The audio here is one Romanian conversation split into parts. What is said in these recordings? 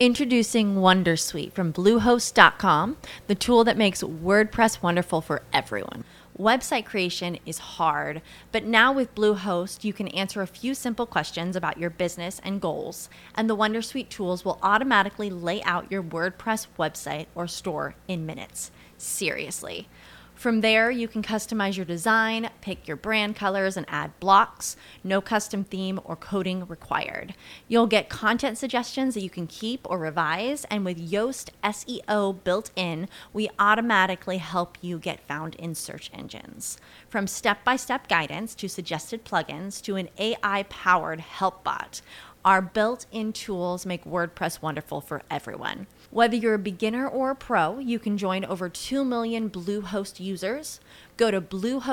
Introducing Wondersuite from Bluehost.com, the tool that makes WordPress wonderful for everyone. Website creation is hard, but now with Bluehost, you can answer a few simple questions about your business and goals, and the Wondersuite tools will automatically lay out your WordPress website or store in minutes. Seriously. From there, you can customize your design, pick your brand colors, and add blocks. No custom theme or coding required. You'll get content suggestions that you can keep or revise, and with Yoast SEO built in, we automatically help you get found in search engines. From step-by-step guidance to suggested plugins to an AI-powered help bot, our built-in tools make WordPress wonderful for everyone. Whether you're a beginner or a pro, you can join over 2 million Bluehost users. Go to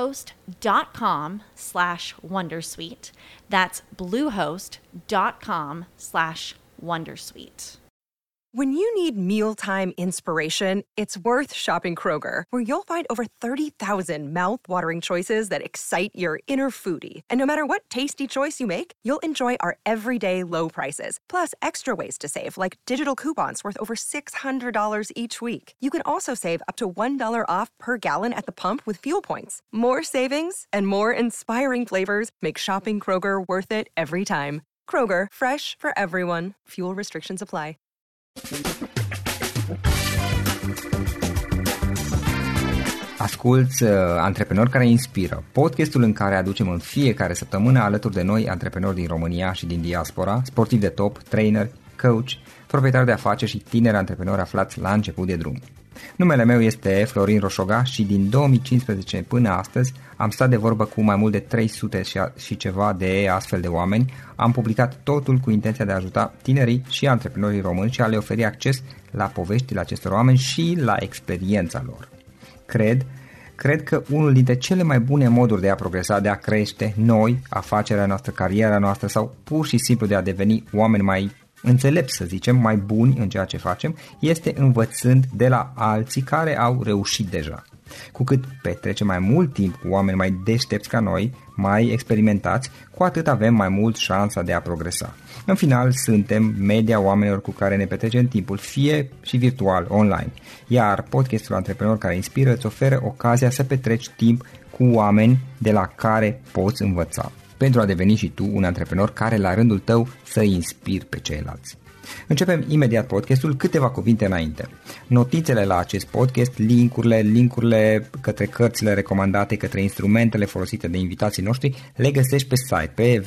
bluehost.com/wondersuite. That's bluehost.com/wondersuite. When you need mealtime inspiration, it's worth shopping Kroger, where you'll find over 30,000 mouth-watering choices that excite your inner foodie. And no matter what tasty choice you make, you'll enjoy our everyday low prices, plus extra ways to save, like digital coupons worth over $600 each week. You can also save up to $1 off per gallon at the pump with fuel points. More savings and more inspiring flavors make shopping Kroger worth it every time. Kroger, fresh for everyone. Fuel restrictions apply. Asculți Antreprenori care inspiră, podcastul în care aducem în fiecare săptămână alături de noi antreprenori din România și din diaspora, sportivi de top, trainer, coach, proprietari de afaceri și tineri antreprenori aflați la început de drum. Numele meu este Florin Roșoga și din 2015 până astăzi am stat de vorbă cu mai mult de 300 și ceva de astfel de oameni. Am publicat totul cu intenția de a ajuta tinerii și antreprenorii români și a le oferi acces la poveștile acestor oameni și la experiența lor. Cred că unul dintre cele mai bune moduri de a progresa, de a crește noi, afacerea noastră, cariera noastră sau pur și simplu de a deveni oameni mai înțelepți, să zicem, mai buni în ceea ce facem, este învățând de la alții care au reușit deja. Cu cât petrecem mai mult timp cu oameni mai deștepți ca noi, mai experimentați, cu atât avem mai mult șansa de a progresa. În final, suntem media oamenilor cu care ne petrecem timpul, fie și virtual, online. Iar podcastul Antreprenor care inspiră îți oferă ocazia să petreci timp cu oameni de la care poți învăța, pentru a deveni și tu un antreprenor care la rândul tău să inspiri pe ceilalți. Începem imediat podcastul, câteva cuvinte înainte. Notițele la acest podcast, linkurile către cărțile recomandate, către instrumentele folosite de invitații noștri, le găsești pe site pe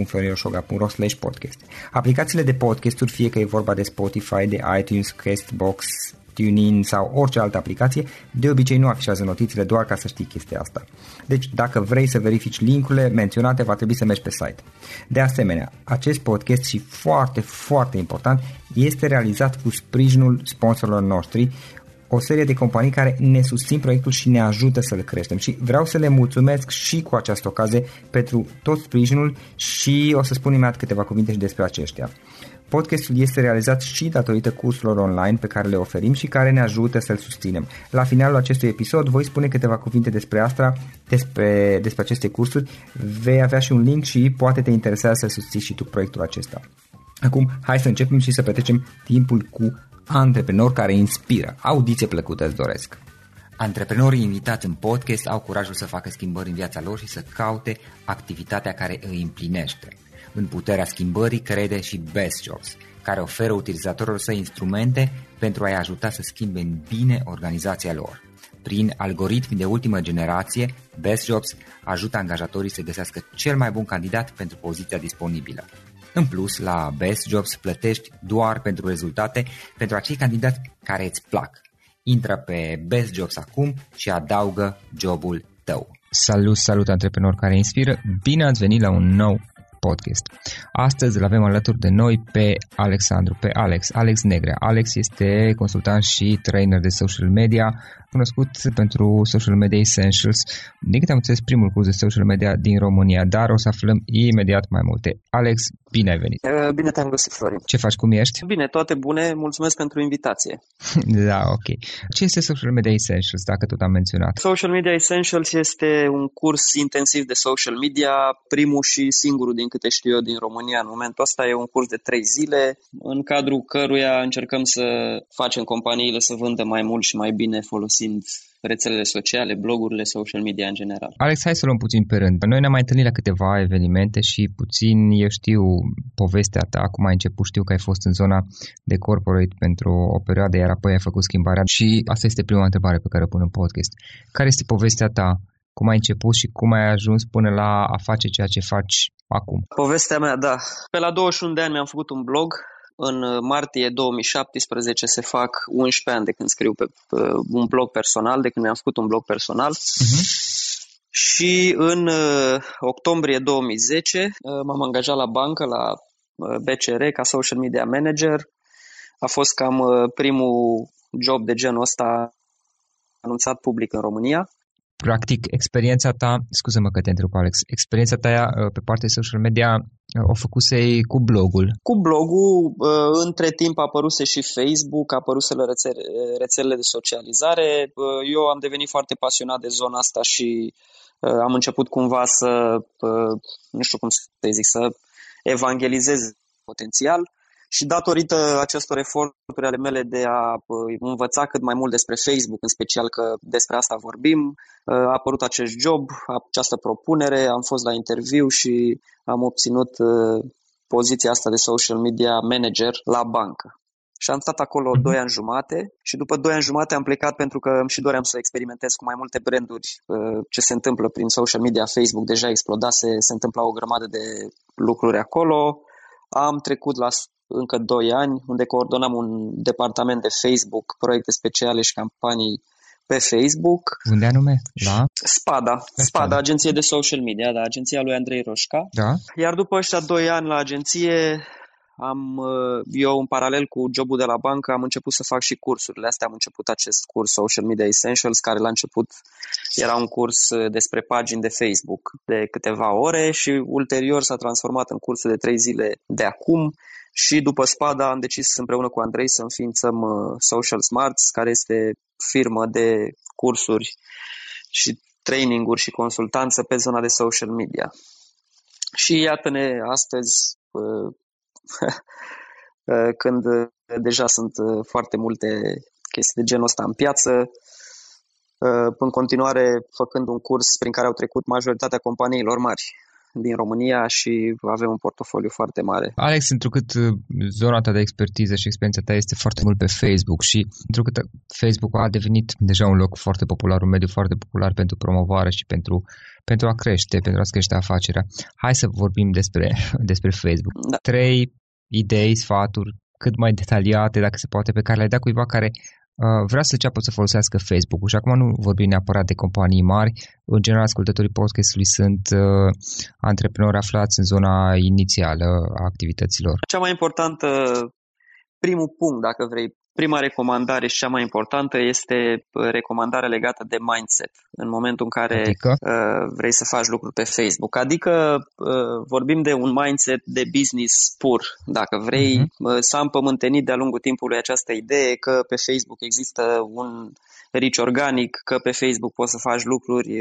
www.florinrosoga.ro/podcast. Aplicațiile de podcasturi, fie că e vorba de Spotify, de iTunes, Castbox, TuneIn sau orice altă aplicație, de obicei nu afișează notițele, doar ca să știi chestia asta. Deci dacă vrei să verifici linkurile menționate, va trebui să mergi pe site. De asemenea, acest podcast și foarte, foarte important, este realizat cu sprijinul sponsorilor noștri, o serie de companii care ne susțin proiectul și ne ajută să-l creștem și vreau să le mulțumesc și cu această ocazie pentru tot sprijinul și o să spun imediat câteva cuvinte și despre aceștia. Podcastul este realizat și datorită cursurilor online pe care le oferim și care ne ajută să-l susținem. La finalul acestui episod voi spune câteva cuvinte despre asta, despre aceste cursuri, vei avea și un link și poate te interesează să susții și tu proiectul acesta. Acum, hai să începem și să petrecem timpul cu antreprenori care inspiră. Audiție plăcută îți doresc! Antreprenorii invitați în podcast au curajul să facă schimbări în viața lor și să caute activitatea care îi împlinește. În puterea schimbării crede și Best Jobs, care oferă utilizatorilor săi instrumente pentru a-i ajuta să schimbe în bine organizația lor. Prin algoritmi de ultimă generație, Best Jobs ajută angajatorii să găsească cel mai bun candidat pentru poziția disponibilă. În plus, la Best Jobs plătești doar pentru rezultate pentru acei candidați care îți plac. Intră pe Best Jobs acum și adaugă jobul tău. Salut antreprenori care inspiră! Bine ați venit la un nou podcast. Astăzi îl avem alături de noi pe Alexandru, pe Alex Negrea. Alex este consultant și trainer de social media, cunoscut pentru Social Media Essentials, din câte am înțeles primul curs de social media din România, dar o să aflăm imediat mai multe. Alex, Bine ai venit! Bine te-am găsit, Florin! Ce faci, cum ești? Bine, toate bune, mulțumesc pentru invitație! Da, ok. Ce este Social Media Essentials, dacă tot am menționat? Social Media Essentials este un curs intensiv de social media, primul și singurul din câte știu eu din România în momentul ăsta. E un curs de 3 zile, în cadrul căruia încercăm să facem companiile să vândă mai mult și mai bine folosind rețelele sociale, blogurile, social media în general. Alex, hai să luăm puțin pe rând. Noi ne-am mai întâlnit la câteva evenimente și puțin eu știu povestea ta, cum ai început, știu că ai fost în zona de corporate pentru o perioadă, iar apoi ai făcut schimbarea și asta este prima întrebare pe care o pun în podcast. Care este povestea ta? Cum ai început și cum ai ajuns până la a face ceea ce faci acum? Povestea mea, da. Pe la 21 de ani mi-am făcut un blog. În martie 2017 se fac 11 ani de când scriu pe un blog personal, de când mi-am făcut un blog personal. Și în octombrie 2010 m-am angajat la bancă, la BCR, ca social media manager. A fost cam primul job de genul ăsta anunțat public în România. Practic, experiența ta, scuză-mă că te întreb, Alex, experiența ta pe partea de social media o făcusei cu blogul? Cu blogul, între timp a apăruse și Facebook, a apăruse rețelele de socializare. Eu am devenit foarte pasionat de zona asta și am început cumva să, nu știu cum să zic, să evangelizez potențial. Și datorită acestor eforturi ale mele de a învăța cât mai mult despre Facebook, în special că despre asta vorbim, a apărut acest job, această propunere, am fost la interviu și am obținut poziția asta de social media manager la bancă. Și am stat acolo 2 ani jumate și după 2 ani jumate am plecat pentru că îmi și doream să experimentez cu mai multe branduri ce se întâmplă prin social media. Facebook deja explodase, se întâmpla o grămadă de lucruri acolo. Am trecut la încă 2 ani, unde coordonam un departament de Facebook, proiecte speciale și campanii pe Facebook. Unde anume? La? Spada, agenție de social media, da, agenția lui Andrei Roșca. Da. Iar după ăștia 2 ani la agenție, eu în paralel cu jobul de la bancă am început să fac și cursurile astea. Am început acest curs Social Media Essentials, care la început era un curs despre pagini de Facebook de câteva ore și ulterior s-a transformat în cursul de 3 zile de acum. Și după Spada am decis împreună cu Andrei să înființăm Social Smarts, care este firmă de cursuri și traininguri și consultanță pe zona de social media. Și iată-ne astăzi, când deja sunt foarte multe chestii de genul ăsta în piață, în continuare făcând un curs prin care au trecut majoritatea companiilor mari din România și avem un portofoliu foarte mare. Alex, întrucât zona ta de expertiză și experiența ta este foarte mult pe Facebook și întrucât Facebook a devenit deja un loc foarte popular, un mediu foarte popular pentru promovare și pentru a crește, pentru a crește afacerea. Hai să vorbim despre Facebook. Da. 3 idei, sfaturi cât mai detaliate, dacă se poate, pe care le-ai dat cuiva care vrea să înceapă să folosească Facebook-ul. Și acum nu vorbim neapărat de companii mari. În general, ascultătorii podcastului sunt antreprenori aflați în zona inițială a activităților. Cea mai importantă, primul punct, dacă vrei, prima recomandare și cea mai importantă este recomandarea legată de mindset. În momentul în care vrei să faci lucruri pe Facebook. Adică vorbim de un mindset de business pur. Dacă vrei să am împământenit de-a lungul timpului această idee că pe Facebook există un reach organic, că pe Facebook poți să faci lucruri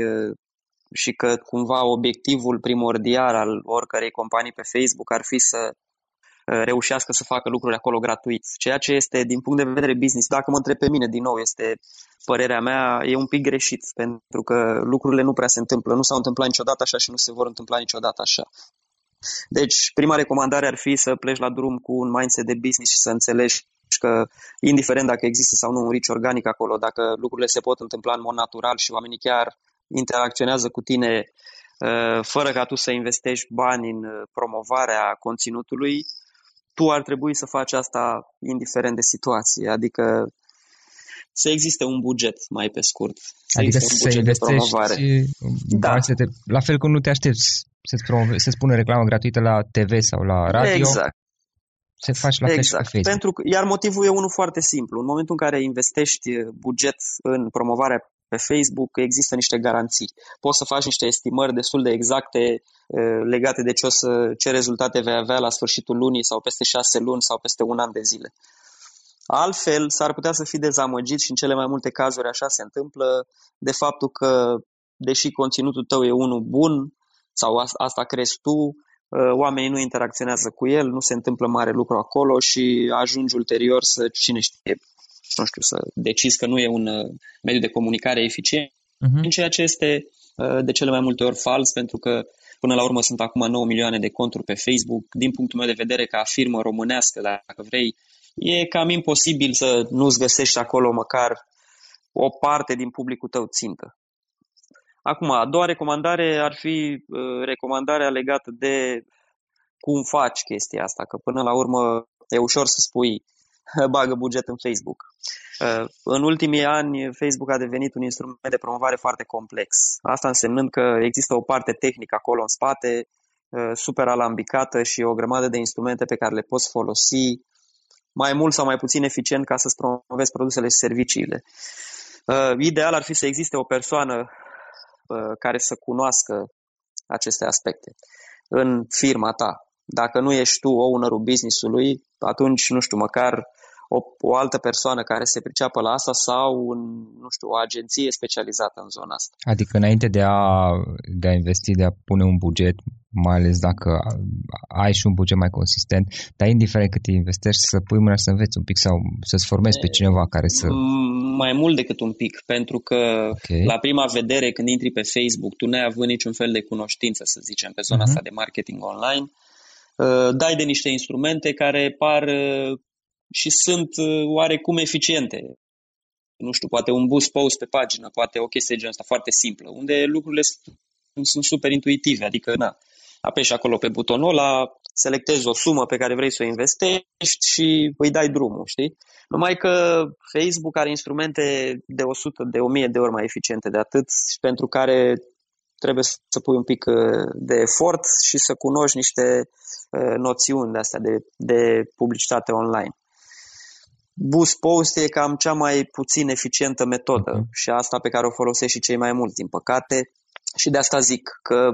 și că cumva obiectivul primordial al oricărei companii pe Facebook ar fi să reușească să facă lucruri acolo gratuit. Ceea ce este, din punct de vedere business, dacă mă întreb pe mine, din nou, este părerea mea, e un pic greșit, pentru că lucrurile nu prea se întâmplă, nu s-au întâmplat niciodată așa și nu se vor întâmpla niciodată așa. Deci, prima recomandare ar fi să pleci la drum cu un mindset de business și să înțelegi că, indiferent dacă există sau nu un reach organic acolo, dacă lucrurile se pot întâmpla în mod natural și oamenii chiar interacționează cu tine fără ca tu să investești bani în promovarea conținutului, tu ar trebui să faci asta indiferent de situație, adică să existe un buget mai pe scurt, să adică existe un buget de promovare. Da. La fel cum nu te aștepți să-ți pună reclamă gratuită la TV sau la radio, exact. să faci la fel și pe Facebook. Iar motivul e unul foarte simplu. În momentul în care investești buget în promovarea pe Facebook există niște garanții. Poți să faci niște estimări destul de exacte legate de ce rezultate vei avea la sfârșitul lunii sau peste 6 luni sau peste un an de zile. Altfel, s-ar putea să fii dezamăgit și în cele mai multe cazuri așa se întâmplă de faptul că, deși conținutul tău e unul bun sau asta crezi tu, oamenii nu interacționează cu el, nu se întâmplă mare lucru acolo și ajungi ulterior să, cine știe, nu știu, să decizi că nu e un mediu de comunicare eficient, ceea ce este de cele mai multe ori fals, pentru că până la urmă sunt acum 9 milioane de conturi pe Facebook. Din punctul meu de vedere, ca firmă românească, dacă vrei, e cam imposibil să nu-ți găsești acolo măcar o parte din publicul tău țintă. Acum, a doua recomandare ar fi recomandarea legată de cum faci chestia asta, că până la urmă e ușor să spui bagă buget în Facebook. În ultimii ani, Facebook a devenit un instrument de promovare foarte complex. Asta însemnând că există o parte tehnică acolo în spate, super alambicată și o grămadă de instrumente pe care le poți folosi mai mult sau mai puțin eficient ca să-ți promovezi produsele și serviciile. Ideal ar fi să existe o persoană care să cunoască aceste aspecte în firma ta. Dacă nu ești tu ownerul business-ului, atunci, nu știu, măcar o altă persoană care se priceapă la asta sau o agenție specializată în zona asta. Adică înainte de a investi, de a pune un buget, mai ales dacă ai și un buget mai consistent, dar indiferent cât investești, să pui mâna să înveți un pic sau să-ți formezi pe cineva care să... Mai mult decât un pic, pentru că la prima vedere, când intri pe Facebook, tu n-ai avut niciun fel de cunoștință, să zicem, pe zona asta de marketing online, dai de niște instrumente care par și sunt oarecum eficiente. Nu știu, poate un boost post pe pagină, poate o chestie de genul ăsta foarte simplă, unde lucrurile sunt super intuitive, adică apeși acolo pe butonul ăla, selectezi o sumă pe care vrei să o investești și îi dai drumul, știi? Numai că Facebook are instrumente de 100, de 1000 de ori mai eficiente de atât, pentru care trebuie să pui un pic de efort și să cunoști niște noțiuni de astea de publicitate online. Boost post e cam cea mai puțin eficientă metodă și asta pe care o folosesc și cei mai mulți, din păcate. Și de asta zic că,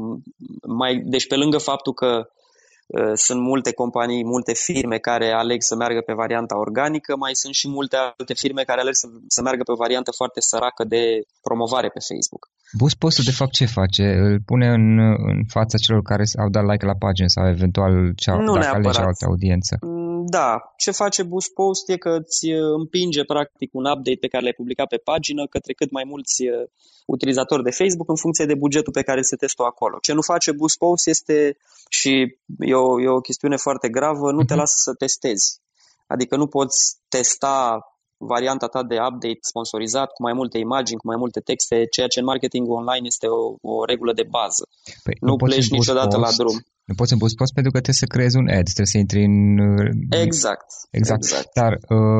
deci pe lângă faptul că sunt multe companii, multe firme care aleg să meargă pe varianta organică, mai sunt și multe alte firme care aleg să meargă pe o variantă foarte săracă de promovare pe Facebook. Boost post-ul de fapt ce face? Îl pune în fața celor care au dat like la pagină sau eventual dacă alege o altă audiență? Da, ce face Boost Post e că îți împinge practic un update pe care l-ai publicat pe pagină către cât mai mulți utilizatori de Facebook în funcție de bugetul pe care se testă acolo. Ce nu face Boost Post este, și e o chestiune foarte gravă, nu te lasă să testezi. Adică nu poți testa varianta ta de update sponsorizat cu mai multe imagini, cu mai multe texte, ceea ce în marketing online este o regulă de bază. Păi, nu pleci niciodată la drum. Nu poți în Boost Post pentru că trebuie să creezi un ad, trebuie să intri în... Exact. Dar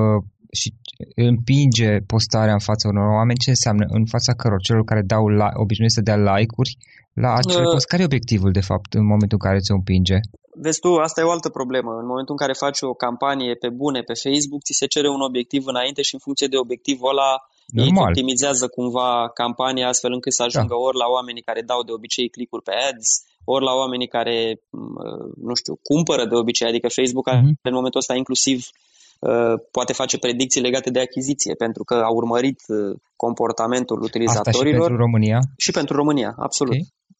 și împinge postarea în fața unor oameni, ce înseamnă? În fața căror? Celor care obișnuiesc să dea like-uri la acele post. Care e obiectivul, de fapt, în momentul în care ți-o împinge? Vezi tu, asta e o altă problemă. În momentul în care faci o campanie pe bune pe Facebook, ți se cere un obiectiv înainte și în funcție de obiectivul ăla ei optimizează cumva campania astfel încât să ajungă ori la oamenii care dau de obicei click-uri pe ads, ori la oamenii care, nu știu, cumpără de obicei. Adică Facebook în momentul ăsta inclusiv poate face predicții legate de achiziție, pentru că a urmărit comportamentul utilizatorilor. Asta și pentru România? Și pentru România, absolut.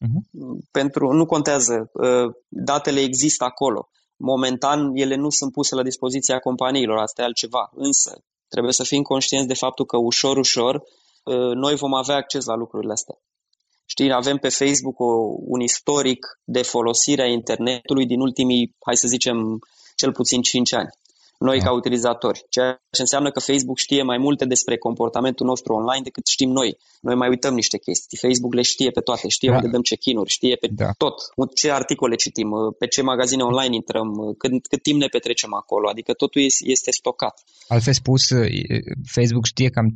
Okay. Nu contează, datele există acolo. Momentan ele nu sunt puse la dispoziția companiilor, asta e altceva. Însă trebuie să fim conștienți de faptul că ușor noi vom avea acces la lucrurile astea. Știi, avem pe Facebook un istoric de folosire a internetului din ultimii, hai să zicem, cel puțin 5 ani. Noi ca utilizatori, ceea ce înseamnă că Facebook știe mai multe despre comportamentul nostru online decât știm noi. Noi mai uităm niște chestii. Facebook le știe pe toate, știe unde dăm check-in-uri, știe pe tot, ce articole citim, pe ce magazine online intrăm, cât timp ne petrecem acolo, adică totul este stocat. Altfel spus, Facebook știe cam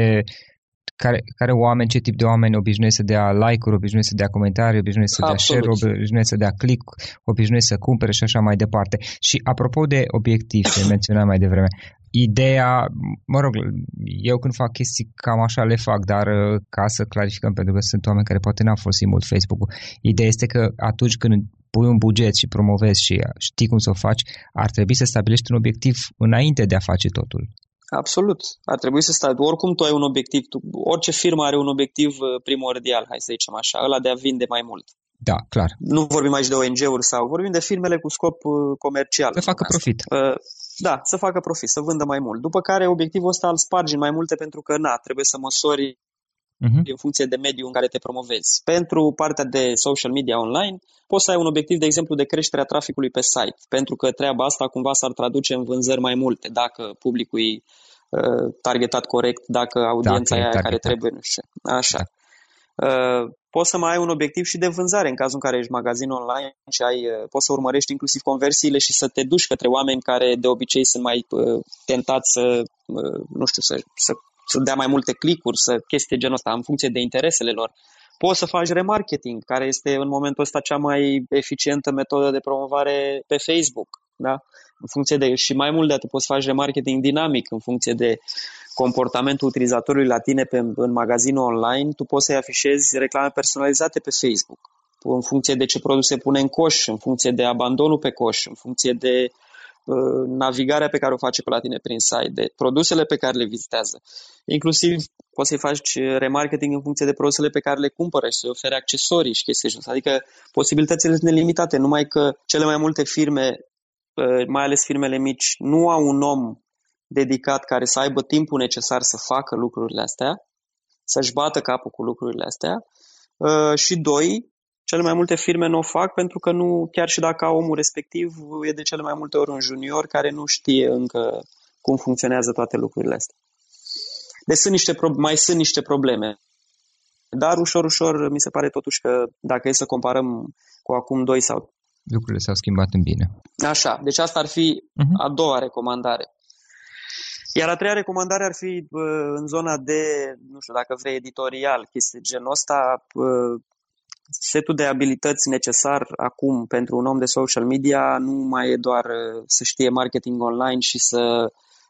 care oameni, ce tip de oameni obișnuiesc să dea like-uri, obișnuiesc să dea comentarii, obișnuiesc să dea share, obișnuiesc să dea click, obișnuiesc să cumpere și așa mai departe. Și apropo de obiectiv, ce menționam mai devreme, ideea, mă rog, eu când fac chestii cam așa le fac, dar ca să clarificăm, pentru că sunt oameni care poate n-au folosit mult Facebook-ul, ideea este că atunci când pui un buget și promovezi și știi cum să o faci, ar trebui să stabilești un obiectiv înainte de a face totul. Absolut. Ar trebui să stai. Oricum tu ai un obiectiv, orice firmă are un obiectiv primordial, hai să zicem așa, ăla de a vinde mai mult. Da, clar. Nu vorbim aici de ONG-uri sau vorbim de firmele cu scop comercial. Să facă profit. Da, să facă profit, să vândă mai mult. După care obiectivul ăsta îl spargi în mai multe pentru că trebuie să măsori în funcție de mediul în care te promovezi. Pentru partea de social media online, poți să ai un obiectiv, de exemplu, de creșterea traficului pe site, pentru că treaba asta cumva s-ar traduce în vânzări mai multe, dacă publicul e targetat corect, dacă audiența e aia care trebuie, nu știu. Așa. Da. Poți să mai ai un obiectiv și de vânzare în cazul în care ești magazin online și poți să urmărești inclusiv conversiile și să te duci către oameni care de obicei sunt mai tentați să, nu știu, să dea mai multe click-uri, să chestii genul ăsta, în funcție de interesele lor. Poți să faci remarketing, care este în momentul ăsta cea mai eficientă metodă de promovare pe Facebook. Da? În funcție de, și mai mult de atât, poți să faci remarketing dinamic în funcție de comportamentul utilizatorului la tine în magazinul online. Tu poți să-i afișezi reclame personalizate pe Facebook în funcție de ce produse pune în coș, în funcție de abandonul pe coș, în funcție de navigarea pe care o face pe la tine prin site, de produsele pe care le vizitează. Inclusiv poți să-i faci remarketing în funcție de produsele pe care le cumpără și să-i oferi accesorii și chestii. Adică posibilitățile sunt nelimitate, numai că cele mai multe firme, mai ales firmele mici, nu au un om dedicat care să aibă timpul necesar să facă lucrurile astea, să-și bată capul cu lucrurile astea. Și doi, cele mai multe firme nu o fac pentru că nu, chiar și dacă au omul respectiv, e de cele mai multe ori un junior care nu știe încă cum funcționează toate lucrurile astea. Deci mai sunt niște probleme. Dar ușor, ușor mi se pare totuși că dacă e să comparăm cu acum 2 sau... Lucrurile s-au schimbat în bine. Așa, deci asta ar fi a doua recomandare. Iar a treia recomandare ar fi în zona de, nu știu, dacă vrei, editorial, chestii genul ăsta, setul de abilități necesar acum pentru un om de social media nu mai e doar să știe marketing online și să,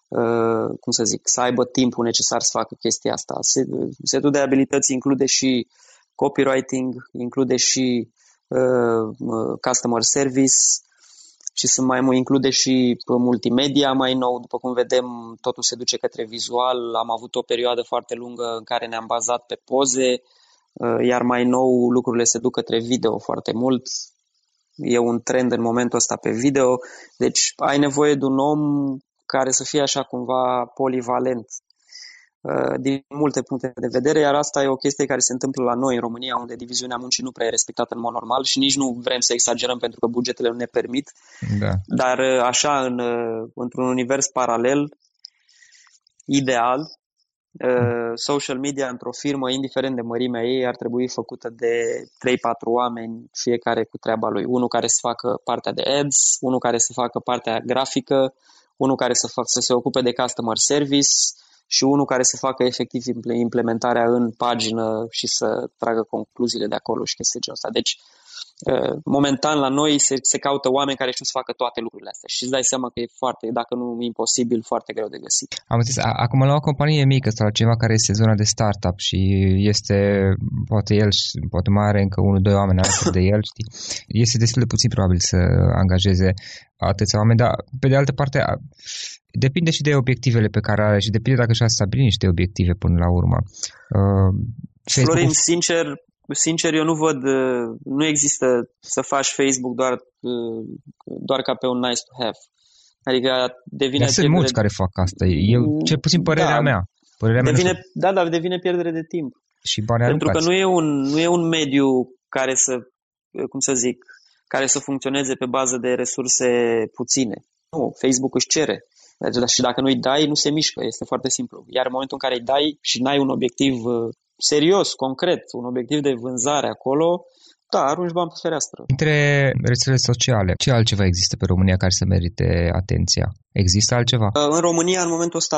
să aibă timpul necesar să facă chestia asta. Setul de abilități include și copywriting, include și customer service și include și multimedia mai nou. După cum vedem, totul se duce către vizual. Am avut o perioadă foarte lungă în care ne-am bazat pe poze, iar mai nou lucrurile se duc către video foarte mult. E un trend în momentul ăsta pe video. Deci ai nevoie de un om care să fie așa cumva polivalent din multe puncte de vedere, iar asta e o chestie care se întâmplă la noi în România, unde diviziunea muncii nu prea e respectată în mod normal și nici nu vrem să exagerăm pentru că bugetele nu ne permit. Da. Dar așa, într-un univers paralel, ideal, social media într-o firmă, indiferent de mărimea ei, ar trebui făcută de 3-4 oameni, fiecare cu treaba lui. Unul care să facă partea de ads, unul care să facă partea grafică, unul care să se ocupe de customer service și unul care să facă efectiv implementarea în pagină și să tragă concluziile de acolo și chestii genul ăsta. Deci, momentan la noi se caută oameni care știu să facă toate lucrurile astea și îți dai seama că e foarte, dacă nu imposibil, foarte greu de găsit. Am înțeles. Acum la o companie mică sau ceva care este zona de startup și este, poate mai are încă 1-2 oameni alături de el, știi? Este destul de puțin probabil să angajeze atâția oameni, dar pe de altă parte depinde și de obiectivele pe care are și depinde dacă și-a stabilit niște obiective până la urmă. Florin, sincer, eu nu văd, nu există să faci Facebook doar ca pe un nice to have. Adică devine... Dar sunt mulți care fac asta. Eu, cel puțin părerea mea. Dar devine pierdere de timp. Și bani pentru că nu e un mediu care să, care să funcționeze pe bază de resurse puține. Nu, Facebook își cere. Și dacă nu îi dai, nu se mișcă. Este foarte simplu. Iar în momentul în care îi dai și n-ai un obiectiv serios, concret, un obiectiv de vânzare acolo, da, arunci bani pe fereastră. Între rețelele sociale, ce altceva există pe România care să merite atenția? Există altceva? În România, în momentul ăsta,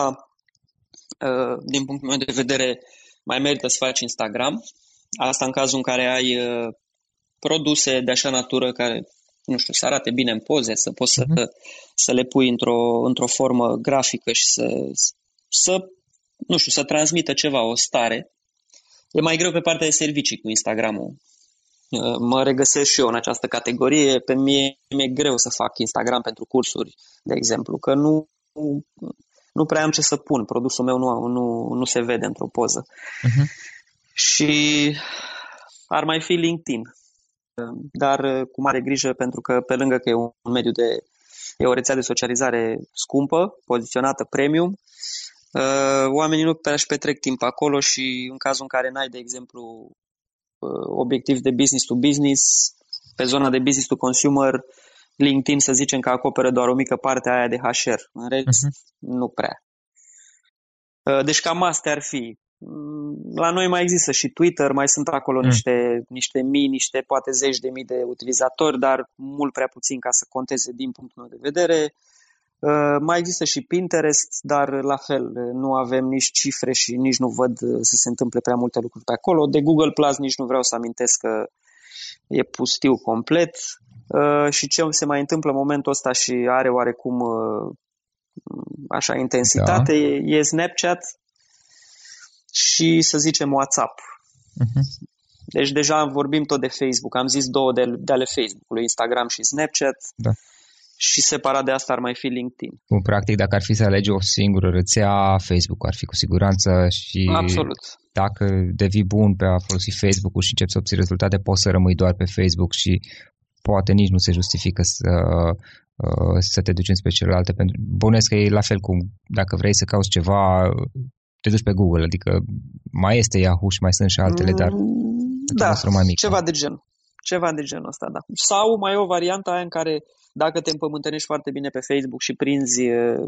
din punctul meu de vedere, mai merită să faci Instagram. Asta în cazul în care ai produse de așa natură care nu știu, să arate bine în poze, să poți să le pui într-o formă grafică și nu știu, să transmită ceva, o stare. E mai greu pe partea de servicii cu Instagram-ul. Mă regăsesc și eu în această categorie. Pe mine mi-e greu să fac Instagram pentru cursuri, de exemplu, că nu prea am ce să pun. Produsul meu nu se vede într-o poză. Și ar mai fi LinkedIn, dar cu mare grijă, pentru că pe lângă că e un mediu e o rețea de socializare scumpă, poziționată premium, oamenii nu își petrec timp acolo și în cazul în care n-ai, de exemplu, obiectiv de business to business, pe zona de business to consumer, LinkedIn să zicem că acoperă doar o mică parte a aia de HR, în rest nu prea. Deci cam astea ar fi. La noi mai există și Twitter, mai sunt acolo niște poate zeci de mii de utilizatori, dar mult prea puțin ca să conteze din punctul meu de vedere. Mai există și Pinterest, dar la fel nu avem nici cifre și nici nu văd să se întâmple prea multe lucruri pe acolo. De Google Plus nici nu vreau să amintesc că e pustiu complet. Și ce se mai întâmplă în momentul ăsta și are oarecum așa intensitate, e Snapchat și să zicem WhatsApp. Deci deja vorbim tot de Facebook. Am zis două de ale Facebook-ului, Instagram și Snapchat. Da. Și separat de asta ar mai fi LinkedIn. Practic, dacă ar fi să alegi o singură rețea, Facebook ar fi cu siguranță și absolut. Dacă devii bun pe a folosi Facebook-ul și începi să obții rezultate, poți să rămâi doar pe Facebook și poate nici nu se justifică să te duci înspre celelalte. Bănuiesc că e la fel cum dacă vrei să cauți ceva, te duci pe Google, adică mai este Yahoo și mai sunt și altele, dar da, mai mic, ceva de genul ăsta, da. Sau mai e o variantă aia în care dacă te împământănești foarte bine pe Facebook și prinzi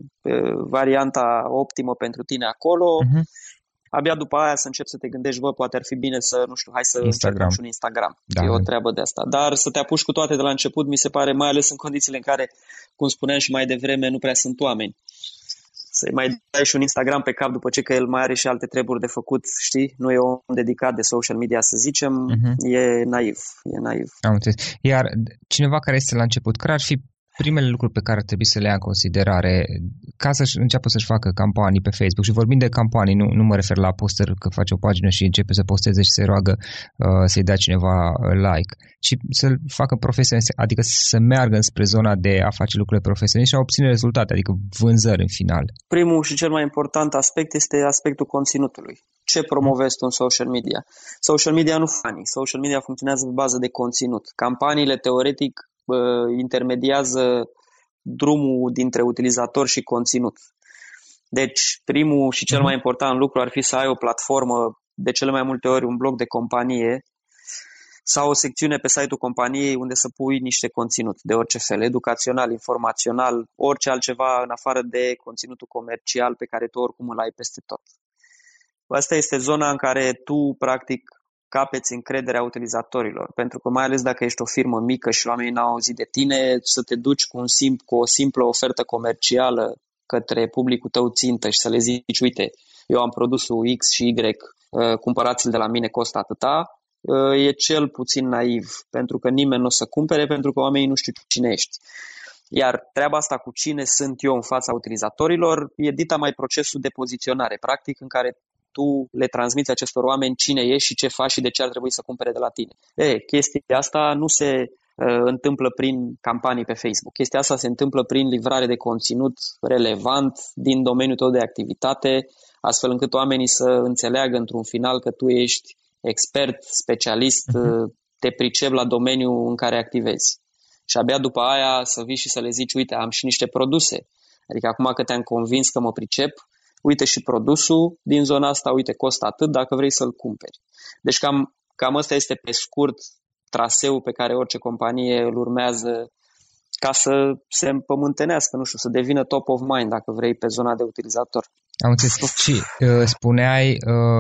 varianta optimă pentru tine acolo, abia după aia să începi să te gândești, poate ar fi bine să, nu știu, hai să încercăm și un Instagram. Da. E o treabă de asta. Dar să te apuci cu toate de la început, mi se pare, mai ales în condițiile în care, cum spuneam și mai devreme, nu prea sunt oameni. Să mai dai și un Instagram pe cap după ce că el mai are și alte treburi de făcut, știi? Nu e om dedicat de social media, să zicem, e naiv. Am înțeles. Iar cineva care este la început, care ar fi primele lucruri pe care ar trebui să le ia în considerare ca să înceapă să-și facă campanii pe Facebook? Și vorbind de campanii, nu mă refer la poster că face o pagină și începe să posteze și se roagă să-i dea cineva like, ci să facă profesionist, adică să meargă înspre zona de a face lucrurile profesioniste și a obține rezultate, adică vânzări în final. Primul și cel mai important aspect este aspectul conținutului. Ce promovezi tu în social media? Social media nu funny. Social media funcționează pe bază de conținut. Campaniile, teoretic, intermediază drumul dintre utilizator și conținut. Deci, primul și cel mai important lucru ar fi să ai o platformă, de cele mai multe ori un blog de companie sau o secțiune pe site-ul companiei unde să pui niște conținut de orice fel, educațional, informațional, orice altceva în afară de conținutul comercial pe care tu oricum îl ai peste tot. Asta este zona în care tu, practic, capeți încrederea utilizatorilor, pentru că mai ales dacă ești o firmă mică și oamenii n-au auzit de tine, să te duci cu o simplă ofertă comercială către publicul tău țintă și să le zici, uite, eu am produsul X și Y, cumpărați-l de la mine, costă atâta, e cel puțin naiv, pentru că nimeni nu o să cumpere, pentru că oamenii nu știu cine ești. Iar treaba asta cu cine sunt eu în fața utilizatorilor e dita mai procesul de poziționare, practic, în care tu le transmiți acestor oameni cine ești și ce faci și de ce ar trebui să cumpere de la tine. Chestia asta nu se întâmplă prin campanii pe Facebook. Chestia asta se întâmplă prin livrare de conținut relevant din domeniul tău de activitate, astfel încât oamenii să înțeleagă într-un final că tu ești expert, specialist, te pricepi la domeniul în care activezi. Și abia după aia să vii și să le zici, uite, am și niște produse. Adică acum că te-am convins că mă pricep, uite și produsul din zona asta, uite, costă atât dacă vrei să-l cumperi. Deci cam ăsta este pe scurt traseul pe care orice companie îl urmează ca să se împământenească, nu știu, să devină top of mind, dacă vrei, pe zona de utilizator. Am înțeles. Și spuneai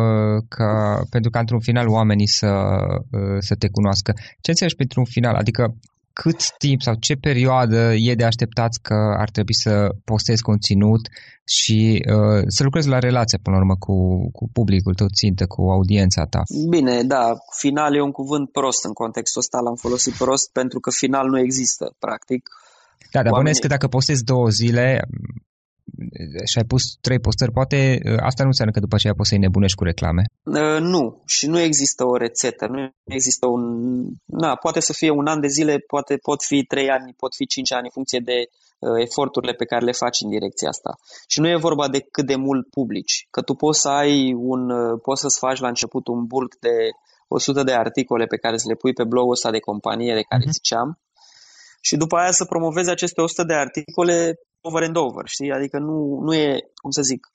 că pentru că într-un final oamenii să te cunoască. Ce înțelegi pentru un final? Adică cât timp sau ce perioadă e de așteptat că ar trebui să postezi conținut și să lucrezi la relația, până la urmă, cu publicul tău țintă, cu audiența ta? Bine, da, final e un cuvânt prost în contextul ăsta, l-am folosit prost pentru că final nu există, practic. Da, dar bănuiesc că dacă postezi 2 zile și ai pus 3 postări, poate asta nu înseamnă că după aceea poți să-i nebunești cu reclame. Nu, și nu există o rețetă, nu există poate să fie un an de zile, pot fi 3 ani, pot fi 5 ani, în funcție de eforturile pe care le faci în direcția asta. Și nu e vorba de cât de mult publici, că tu poți să-ți faci la început un bulk de 100 de articole pe care să le pui pe blogul ăsta de companie de care ziceam, și după aia să promovezi aceste 100 de articole over and over, știi? Adică nu e, cum să zic,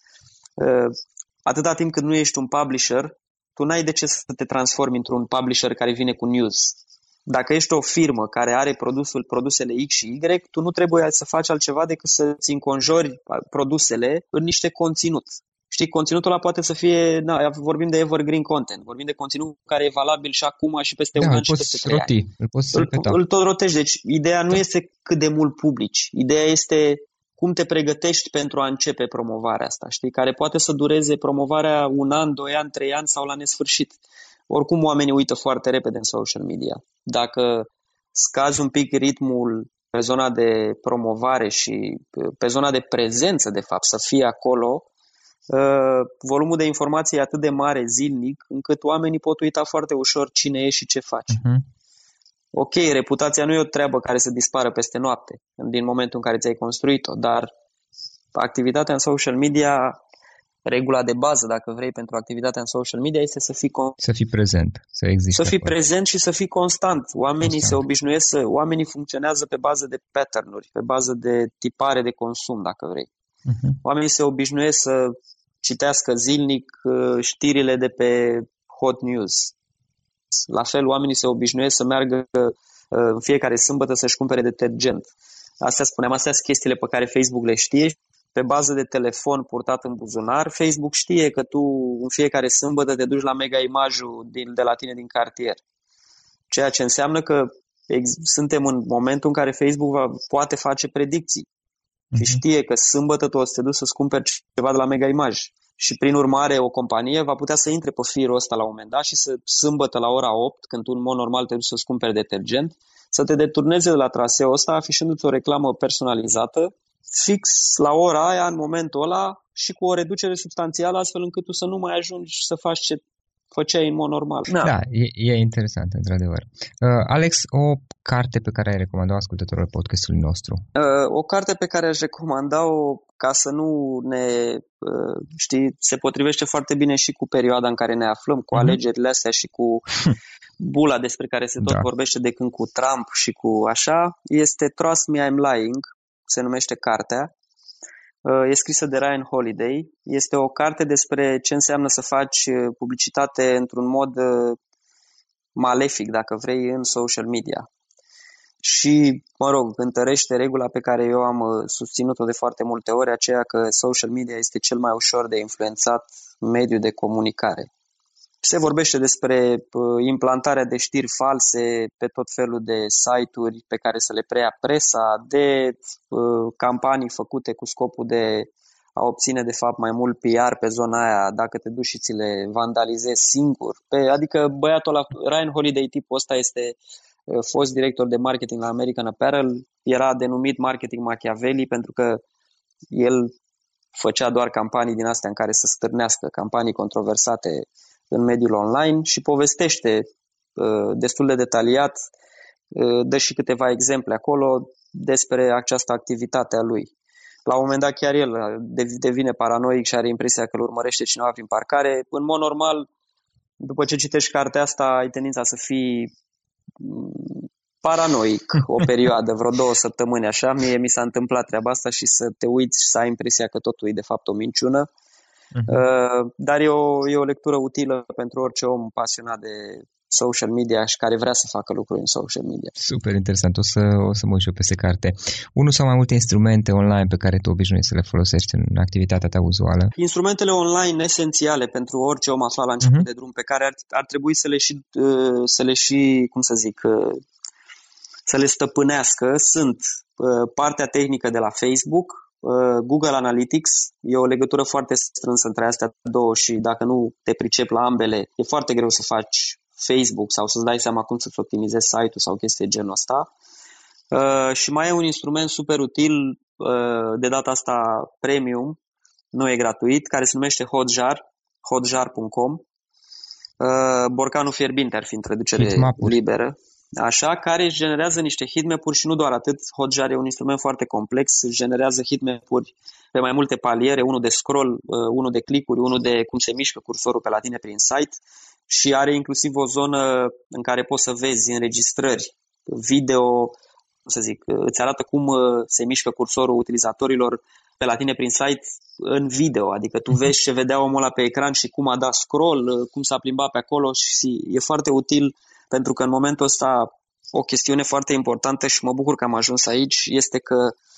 atâta timp cât nu ești un publisher, tu n-ai de ce să te transformi într-un publisher care vine cu news. Dacă ești o firmă care are produsele X și Y, tu nu trebuie să faci altceva decât să-ți înconjori produsele în niște conținut. Știi, conținutul ăla poate să fie, vorbim de evergreen content, vorbim de conținut care e valabil și acum și peste un an și peste 3 ani. Îl tot rotești, deci ideea nu este cât de mult publici, ideea este cum te pregătești pentru a începe promovarea asta, știi, care poate să dureze promovarea 1 an, 2 ani, 3 ani sau la nesfârșit. Oricum oamenii uită foarte repede în social media. Dacă scazi un pic ritmul pe zona de promovare și pe zona de prezență, de fapt, să fie acolo, volumul de informații e atât de mare zilnic, încât oamenii pot uita foarte ușor cine e și ce faci. Ok, reputația nu e o treabă care să dispară peste noapte, din momentul în care ți-ai construit-o, dar activitatea în social media, regula de bază, dacă vrei, pentru activitatea în social media este să fii prezent, să existe. Să fii prezent și să fii constant. Oamenii funcționează pe bază de pattern-uri, pe bază de tipare de consum, dacă vrei. Oamenii se obișnuiesc să citească zilnic știrile de pe hot news. La fel, oamenii se obișnuiesc să meargă în fiecare sâmbătă să-și cumpere detergent. Astea sunt chestiile pe care Facebook le știe. Pe bază de telefon purtat în buzunar, Facebook știe că tu în fiecare sâmbătă te duci la Mega Image-ul de la tine din cartier. Ceea ce înseamnă că suntem în momentul în care Facebook poate face predicții. Și știe că sâmbătă tu o să te duci să-ți cumperi ceva de la Mega Image. Și prin urmare o companie va putea să intre pe firul ăsta la un moment dat și să sâmbătă la ora 8, când tu în mod normal te duci să-ți cumperi detergent, să te deturneze de la traseul ăsta afișându-ți o reclamă personalizată fix la ora aia, în momentul ăla, și cu o reducere substanțială, astfel încât tu să nu mai ajungi să faci ce făceai în mod normal. Da, e interesant, într-adevăr. Alex, o carte pe care ai recomandat ascultătorilor podcastului nostru? O carte pe care aș recomanda-o, ca să nu ne... se potrivește foarte bine și cu perioada în care ne aflăm, cu alegerile astea și cu bula despre care se tot vorbește de când cu Trump și cu așa, este Trust Me, I'm Lying, se numește cartea. E scrisă de Ryan Holiday. Este o carte despre ce înseamnă să faci publicitate într-un mod malefic, dacă vrei, în social media. Și, întărește regula pe care eu am susținut-o de foarte multe ori, aceea că social media este cel mai ușor de influențat mediu de comunicare. Se vorbește despre implantarea de știri false pe tot felul de site-uri pe care să le preia presa, de campanii făcute cu scopul de a obține de fapt mai mult PR pe zona aia, dacă te duci și ți le vandalizezi singur. Adică băiatul ăla, Ryan Holiday, tipul ăsta este fost director de marketing la American Apparel, era denumit marketing Machiavelli pentru că el făcea doar campanii din astea în care să stârnească, campanii controversate în mediul online, și povestește destul de detaliat, dă și câteva exemple acolo despre această activitate a lui. La un moment dat chiar el devine paranoic și are impresia că îl urmărește cineva prin parcare. În mod normal, după ce citești cartea asta, ai tendința să fii paranoic o perioadă, vreo 2 săptămâni așa. Mie mi s-a întâmplat treaba asta și să te uiți și să ai impresia că totul e de fapt o minciună. Dar e o lectură utilă pentru orice om pasionat de social media și care vrea să facă lucruri în social media. Super interesant, o să mă uit și eu peste carte. Unul sau mai multe instrumente online pe care tu obișnuiești să le folosești în activitatea ta uzuală? Instrumentele online esențiale pentru orice om aflat la început de drum, pe care ar trebui să le și, cum să zic, să le stăpânească sunt partea tehnică de la Facebook, Google Analytics, e o legătură foarte strânsă între astea două și dacă nu te pricepi la ambele, e foarte greu să faci Facebook sau să-ți dai seama cum să-ți optimizezi site-ul sau chestii genul ăsta. Și mai e un instrument super util, de data asta premium, nu e gratuit, care se numește Hotjar, hotjar.com. Borcanul fierbinte ar fi în traducere liberă. Așa, care își generează niște heatmap-uri și nu doar atât. Hotjar e un instrument foarte complex, își generează heatmap-uri pe mai multe paliere, unul de scroll, unul de click-uri, unul de cum se mișcă cursorul pe la tine prin site și are inclusiv o zonă în care poți să vezi înregistrări video, cum să zic, îți arată cum se mișcă cursorul utilizatorilor pe la tine prin site în video, adică tu vezi ce vedea omul ăla pe ecran și cum a dat scroll, cum s-a plimbat pe acolo și e foarte util pentru că în momentul ăsta o chestiune foarte importantă și mă bucur că am ajuns aici este că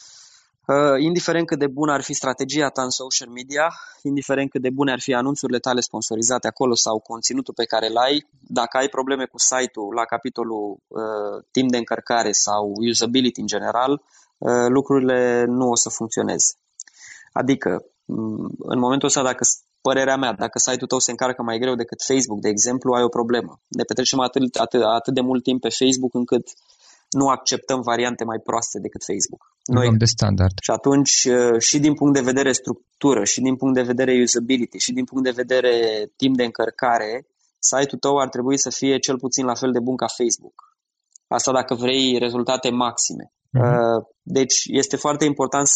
indiferent cât de bună ar fi strategia ta în social media, indiferent cât de bune ar fi anunțurile tale sponsorizate acolo sau conținutul pe care îl ai, dacă ai probleme cu site-ul la capitolul timp de încărcare sau usability în general, lucrurile nu o să funcționeze. Adică, în momentul ăsta, părerea mea, dacă site-ul tău se încarcă mai greu decât Facebook, de exemplu, ai o problemă. Ne petrecem atât de mult timp pe Facebook încât nu acceptăm variante mai proaste decât Facebook. Noi de standard. Și atunci, și din punct de vedere structură, și din punct de vedere usability, și din punct de vedere timp de încărcare, site-ul tău ar trebui să fie cel puțin la fel de bun ca Facebook. Asta dacă vrei rezultate maxime. Deci este foarte important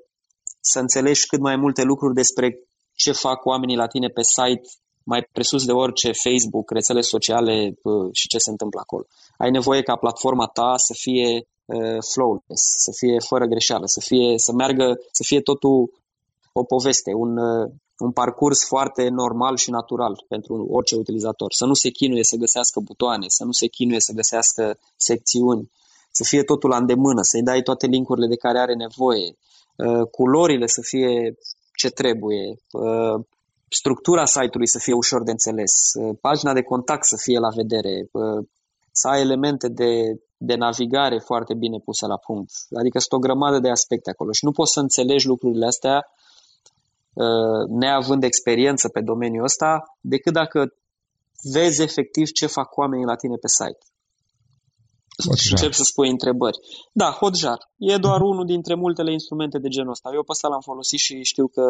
să înțelegi cât mai multe lucruri despre ce fac oamenii la tine pe site, mai presus de orice Facebook, rețele sociale și ce se întâmplă acolo. Ai nevoie ca platforma ta să fie flawless, să fie fără greșeală, să fie totul o poveste, un parcurs foarte normal și natural pentru orice utilizator. Să nu se chinuie să găsească butoane, să nu se chinuie să găsească secțiuni, să fie totul la îndemână, să-i dai toate link-urile de care are nevoie, culorile să fie ce trebuie, structura site-ului să fie ușor de înțeles, pagina de contact să fie la vedere, să ai elemente de navigare foarte bine puse la punct. Adică sunt o grămadă de aspecte acolo și nu poți să înțelegi lucrurile astea neavând experiență pe domeniul ăsta decât dacă vezi efectiv ce fac oamenii la tine pe site. Și încep să spui întrebări. Da, Hotjar. E doar unul dintre multele instrumente de genul ăsta. Eu pe ăsta l-am folosit și știu că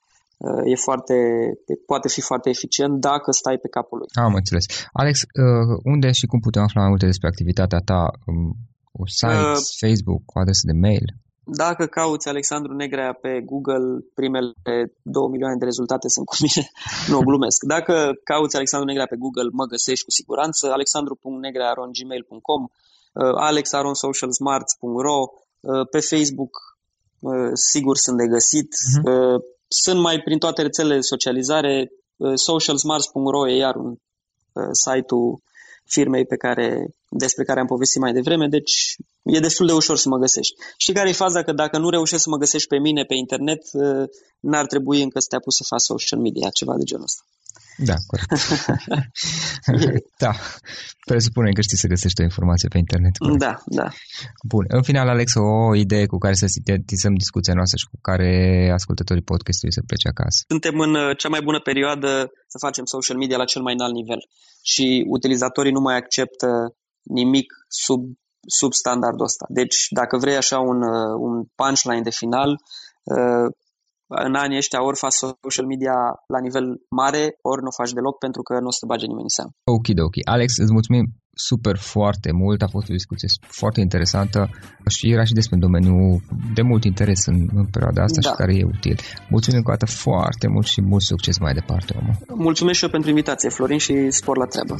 poate fi foarte eficient dacă stai pe capul lui. Am înțeles. Alex, unde și cum putem afla mai multe despre activitatea ta? Un site, Facebook, o adresă de mail? Dacă cauți Alexandru Negrea pe Google, primele 2 milioane de rezultate sunt cu mine. Nu, glumesc. Dacă cauți Alexandru Negrea pe Google, mă găsești cu siguranță. alexandru.negrea@gmail.com, alex@socialsmarts.ro, pe Facebook sigur sunt de găsit. Sunt mai prin toate rețelele de socializare. socialsmarts.ro e iar un site-ul firmei despre care am povestit mai devreme, deci e destul de ușor să mă găsești. Știi care e faza? Că dacă nu reușești să mă găsești pe mine pe internet, n-ar trebui încă să te apuci să faci social media, ceva de genul ăsta. Da, corect. Da, presupunem că știi să găsești o informație pe internet. Corect. Da. Bun, în final, Alex, o idee cu care să sintetizăm discuția noastră și cu care ascultătorii podcastului să plece acasă. Suntem în cea mai bună perioadă să facem social media la cel mai înalt nivel și utilizatorii nu mai acceptă nimic sub standardul ăsta. Deci, dacă vrei așa un punchline de final, în anii ăștia ori faci social media la nivel mare, ori nu o faci deloc pentru că nu o să te bage nimeni în seamă. Ok. Alex, îți mulțumim super foarte mult, a fost o discuție foarte interesantă și era și despre un domeniu de mult interes în perioada asta și care e util. Mulțumim încă o dată foarte mult și mult succes mai departe, omul. Mulțumesc și eu pentru invitație, Florin, și spor la treabă.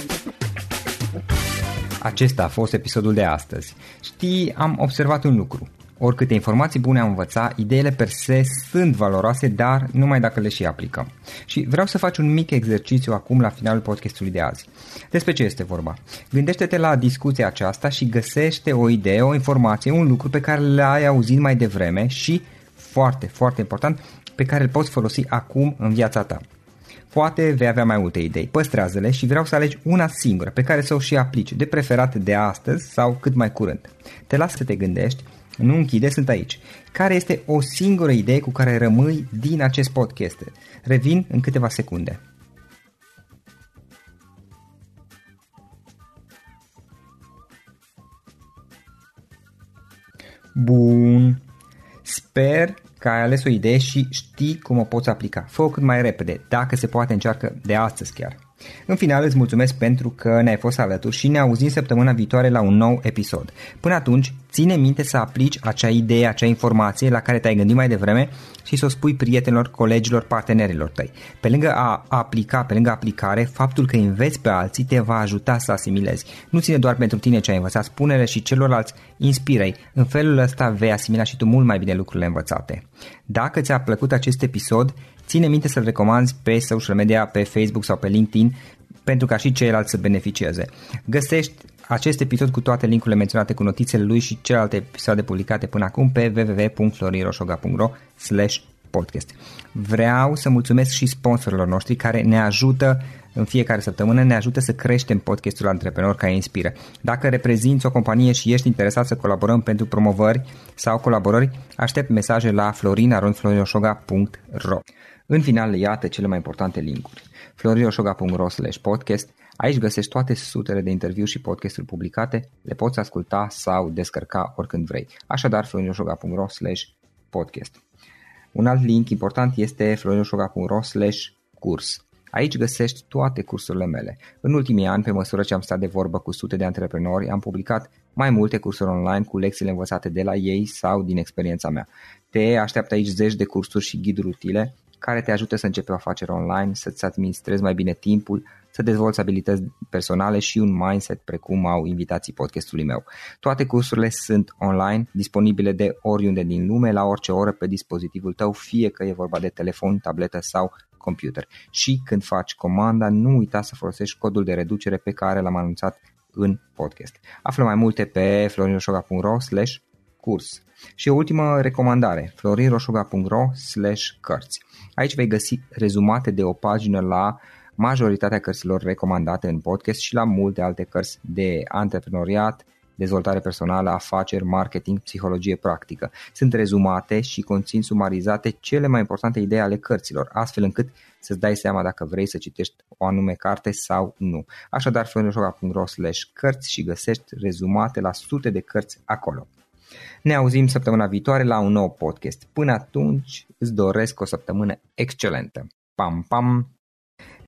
Acesta a fost episodul de astăzi. Știi, am observat un lucru. Oricâte informații bune am învățat, ideile per se sunt valoroase, dar numai dacă le și aplicăm. Și vreau să faci un mic exercițiu acum la finalul podcastului de azi. Despre ce este vorba? Gândește-te la discuția aceasta și găsește o idee, o informație, un lucru pe care l-ai auzit mai devreme și, foarte, foarte important, pe care îl poți folosi acum în viața ta. Poate vei avea mai multe idei, păstrează-le și vreau să alegi una singură pe care să o și aplici, de preferat de astăzi sau cât mai curând. Te las să te gândești, nu închide, sunt aici. Care este o singură idee cu care rămâi din acest podcast? Revin în câteva secunde. Bun. Sper că ai ales o idee și știi cum o poți aplica. Fă-o cât mai repede, dacă se poate încearcă de astăzi chiar. În final îți mulțumesc pentru că ne-ai fost alături și ne auzim săptămâna viitoare la un nou episod. Până atunci, ține minte să aplici acea idee, acea informație la care te-ai gândit mai devreme și să o spui prietenilor, colegilor, partenerilor tăi. Pe lângă a aplica, pe lângă aplicare, faptul că înveți pe alții te va ajuta să asimilezi. Nu ține doar pentru tine ce ai învățat, spune-le și celorlalți, inspiră-i. În felul ăsta vei asimila și tu mult mai bine lucrurile învățate. Dacă ți-a plăcut acest episod, ține minte să-l recomanzi pe social media, pe Facebook sau pe LinkedIn, pentru ca și ceilalți să beneficieze. Găsești acest episod cu toate linkurile menționate cu notițele lui și celelalte episoade publicate până acum pe www.florinroșoga.ro/podcast. Vreau să mulțumesc și sponsorilor noștri care ne ajută în fiecare săptămână, ne ajută să creștem podcastul Antreprenor care inspiră. Dacă reprezinți o companie și ești interesat să colaborăm pentru promovări sau colaborări, aștept mesaje la florin@florinroșoga.ro. În final, iată cele mai importante linkuri. florinroșoga.ro/podcast. Aici găsești toate sutele de interviuri și podcasturi publicate, le poți asculta sau descărca oricând vrei. Așadar, florinroșoga.ro/podcast. Un alt link important este florinroșoga.ro/curs. Aici găsești toate cursurile mele. În ultimii ani, pe măsură ce am stat de vorbă cu sute de antreprenori, am publicat mai multe cursuri online cu lecțiile învățate de la ei sau din experiența mea. Te așteaptă aici zeci de cursuri și ghiduri utile care te ajută să începi o afacere online, să-ți administrezi mai bine timpul, să dezvolți abilități personale și un mindset precum au invitații podcastului meu. Toate cursurile sunt online, disponibile de oriunde din lume, la orice oră pe dispozitivul tău, fie că e vorba de telefon, tabletă sau computer. Și când faci comanda, nu uita să folosești codul de reducere pe care l-am anunțat în podcast. Află mai multe pe florinroșoga.ro/curs. Și o ultimă recomandare, florinroșoga.ro/cărți. Aici vei găsi rezumate de o pagină la majoritatea cărților recomandate în podcast și la multe alte cărți de antreprenoriat, dezvoltare personală, afaceri, marketing, psihologie practică. Sunt rezumate și conțin sumarizate cele mai importante idei ale cărților, astfel încât să-ți dai seama dacă vrei să citești o anume carte sau nu. Așadar, florinroșoga.ro/cărți și găsești rezumate la sute de cărți acolo. Ne auzim săptămâna viitoare la un nou podcast. Până atunci îți doresc o săptămână excelentă. Pam, pam!